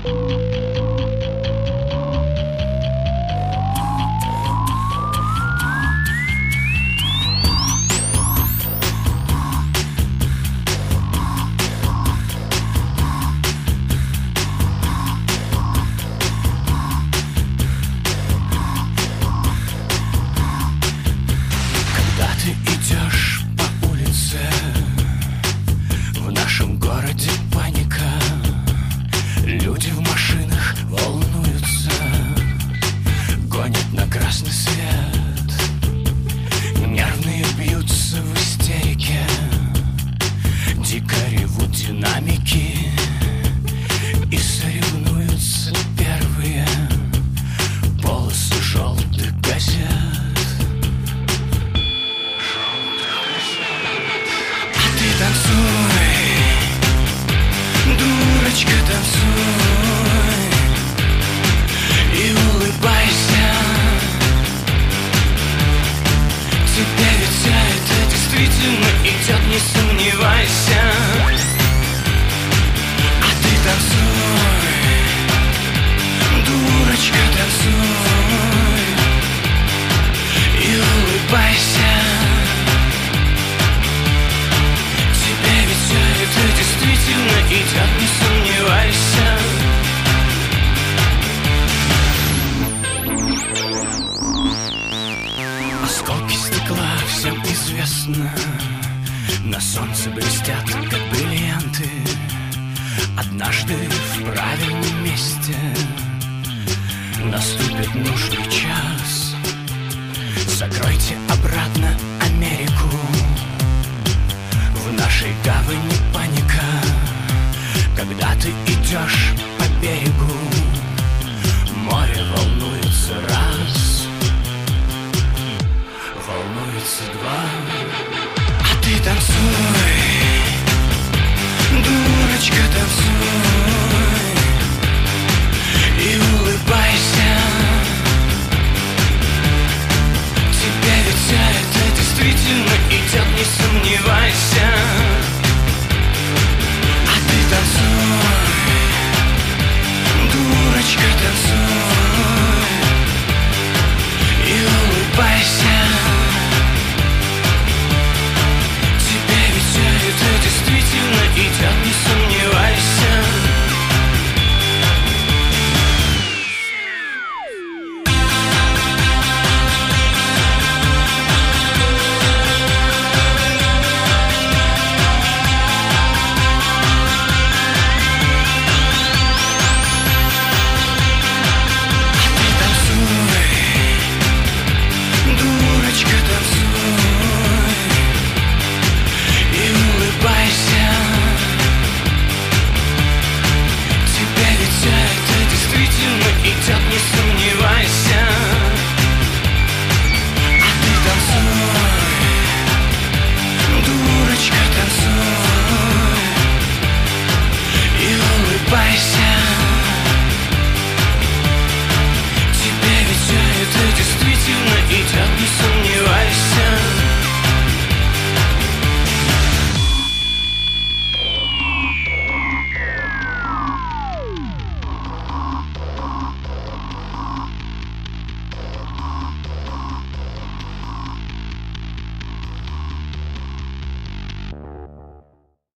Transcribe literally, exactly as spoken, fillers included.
На солнце блестят, как бриллианты. Однажды в правильном месте наступит нужный час. Закройте обратно Америку. В нашей гавани паника. Когда ты идешь по берегу, море волнуется раз, волнуется два. А ты танцуй, дурочка, танцуй и улыбайся. Тебе ведь все это действительно идет, не сомневайся. А ты танцуй, дурочка, танцуй и улыбайся.